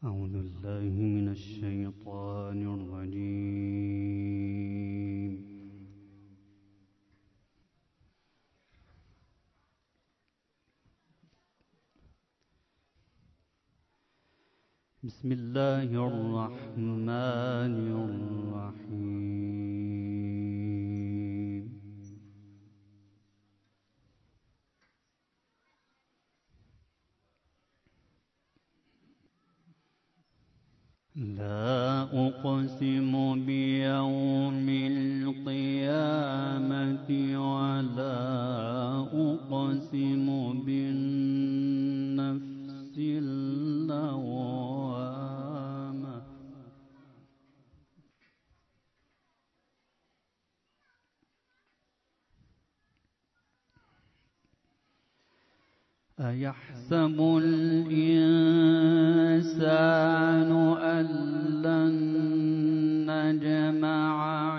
أعوذ بالله من الشيطان الرجيم. بسم الله الرحمن الرحيم. لا أقسم بيوم القيامة ولا أقسم بالنفس اللوامة أيحسب الإنسان أن لن نجمع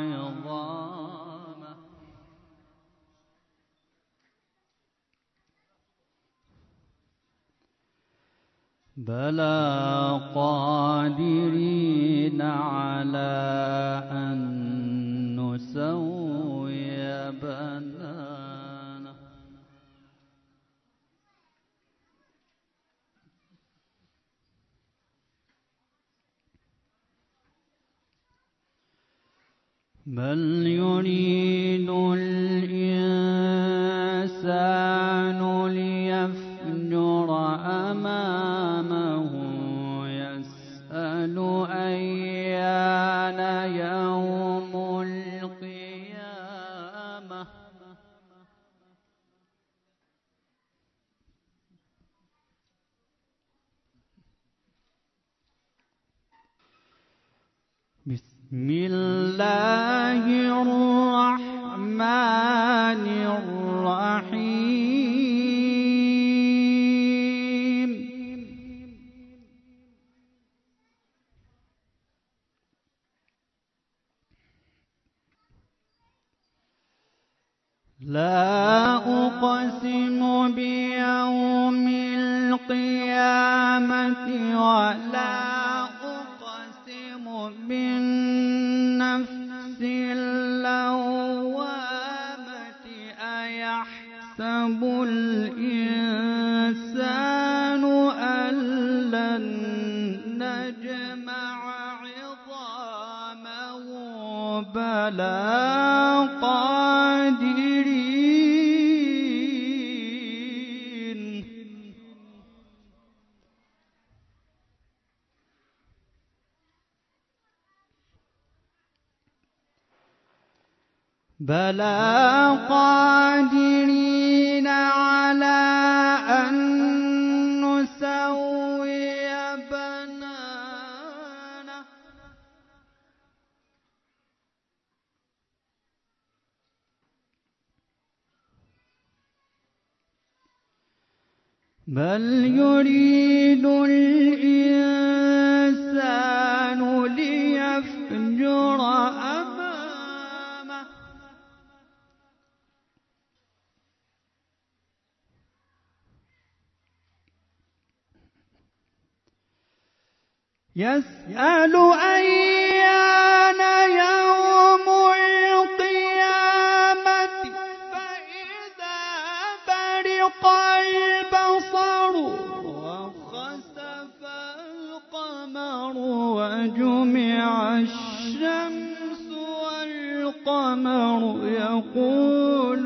عظامه بلى قادرين على أن نسوي بنانه بل يريد الإنسان ليفجر أمامه يسأل أيان يوم القيامة بسم الله الرحمن الرحيم. لا أقسم بيوم القيامة ولا بالنفس اللوامة أيحسب الإنسان أن لن نجمع عظامه بلى قادرين على أن نسوي بنانه بل يريد الإنسان ليفجر أمامه يسأل أيان يوم القيامة فإذا برق البصر وخسف القمر وجمع الشمس والقمر يقول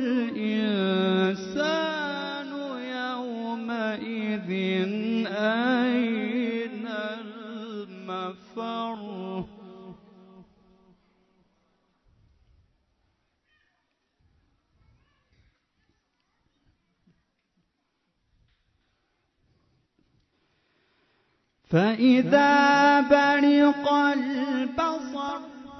الإنسان يومئذ أين المفر فإذا برق البصر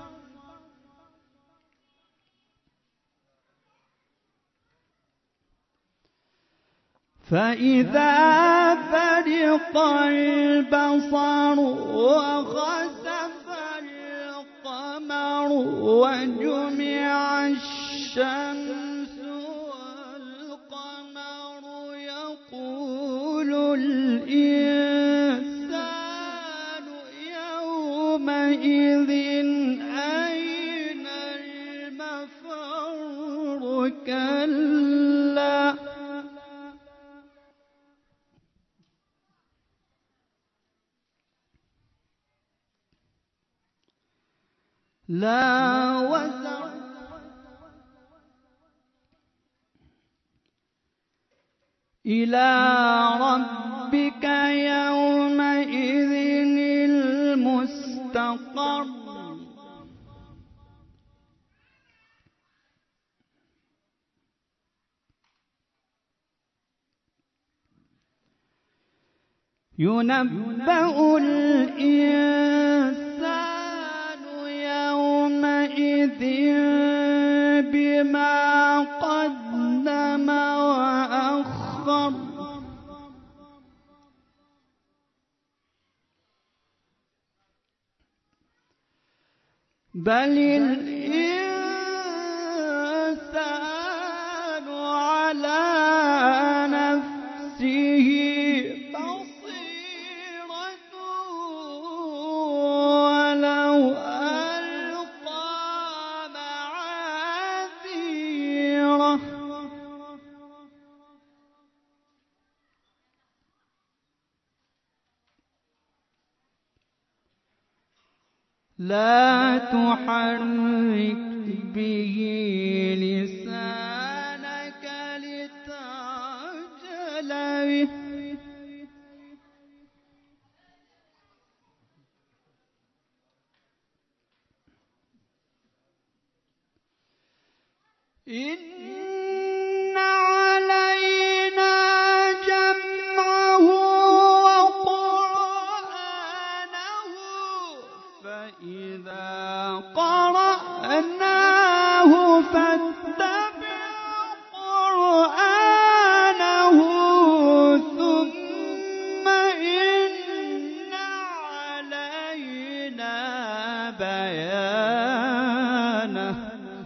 وخسف القمر وجمع الشمس والقمر يقول الإنسان يومئذ أين المفر كلا لا وزر إلى ربك يومئذ المستقر ينبأ الإنسان يومئذ بما قدم وأخر بل الإنسان على نفسه بصيرة ولو ألقى معاذيره لا تحرك به لسانك لتعجل به إن علينا جمعه وقرآنه فإذا قرأناه فاتبع قرآنه ثم إن علينا بيانه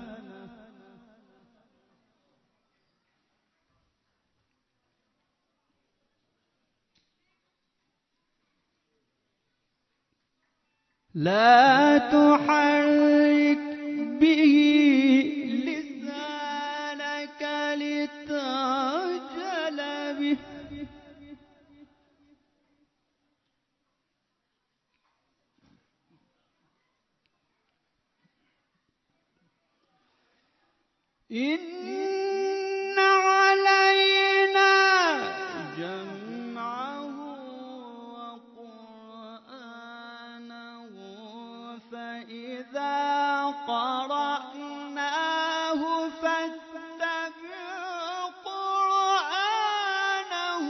لا تحرك به لسانك لتعجل به إن علينا جمعه وقرآنه فإذا قرأناه فاتبع قرآنه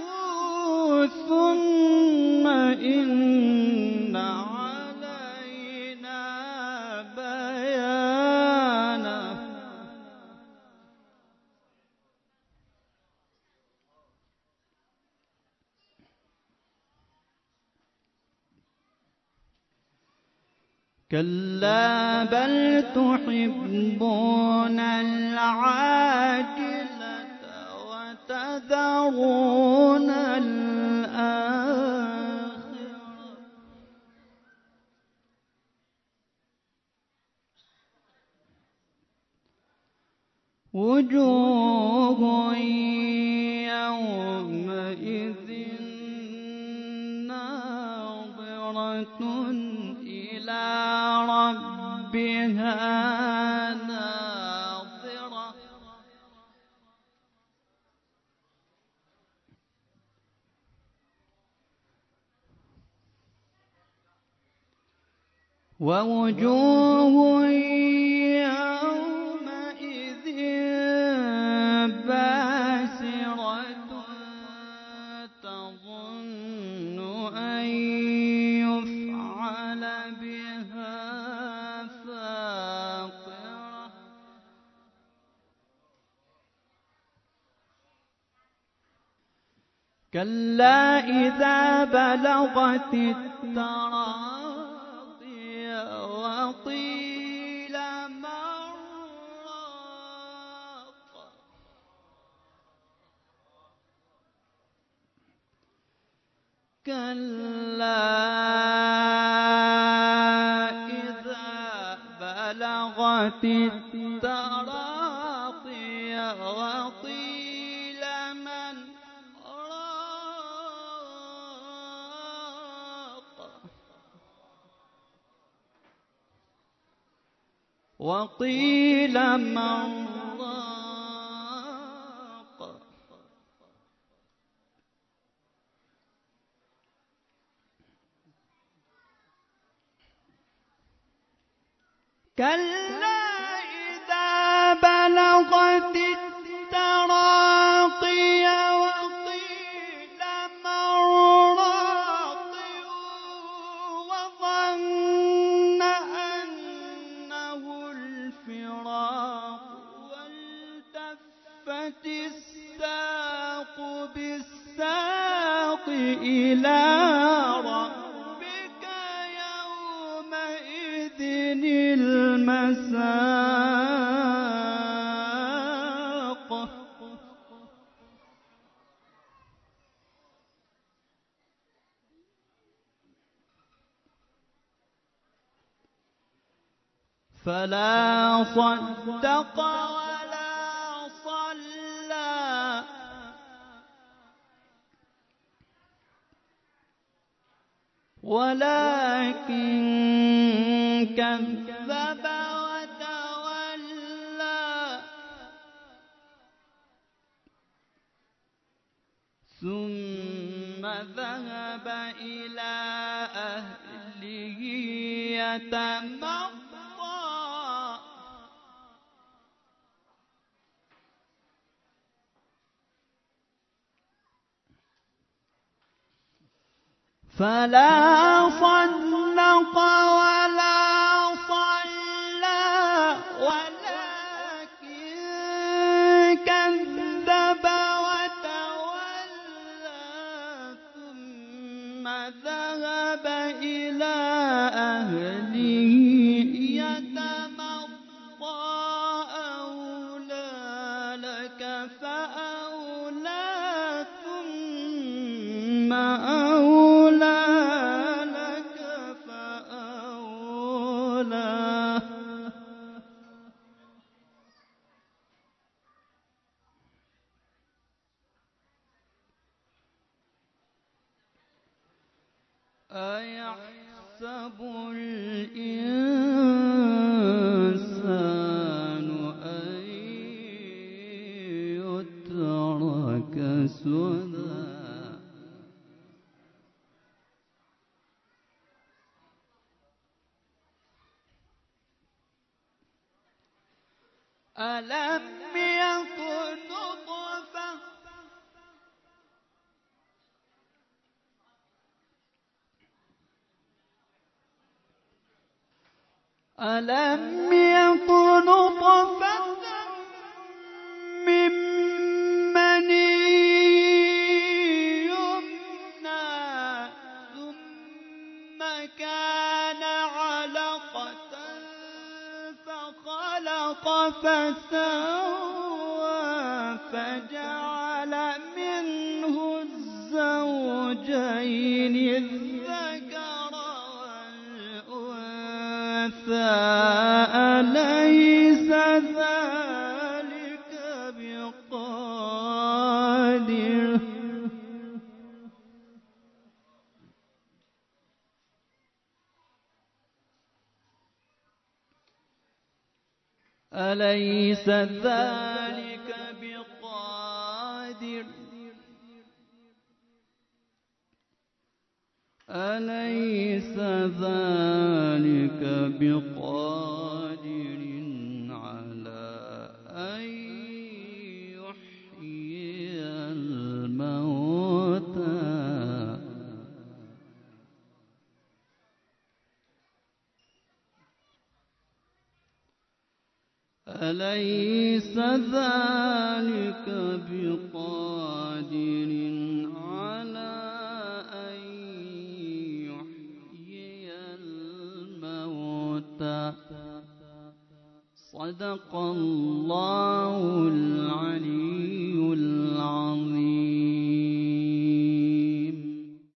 ثم إن علينا بيانه كلا بل تحبون العاجلة وتذرون الآخرة وجوه يومئذ ناظرة إلى ربها ناظرة ووجوه يومئذ باسرة تظن أن يفعل بها فاقرة كلا إذا بلغت التراقي وقيل من راق كلا التراقي وقيل من راق وقيل من راق كلا إذا بلغت التراقي وقيل من راق وظن أنه الفراق والتفت الساق بالساق إلى ربك يومئذ المساق فلا صدق ولا صلى ولكن كذب وتولى ثم ذهب إلى أهله يتمطى فلا صدق ولا صلى ولكن كذب وتولى ثم ذهب إلى أهله يتمطى أولى لك فأولى ثم أولى لك فأولى أيحسب الإنسان أن يترك سدى ألم يكن نطفة ألم يكن نطفة من مني يمنى ثم كان علقة فخلق فسوى فجعل منه الزوجين الذكر والأنثى أليس ذلك بقادر أليس ذلك بقادر أليس ذلك بقادر على أن يحيي الموتى أليس ذلك بقادر على أن يحيي الموتى صدق الله العلي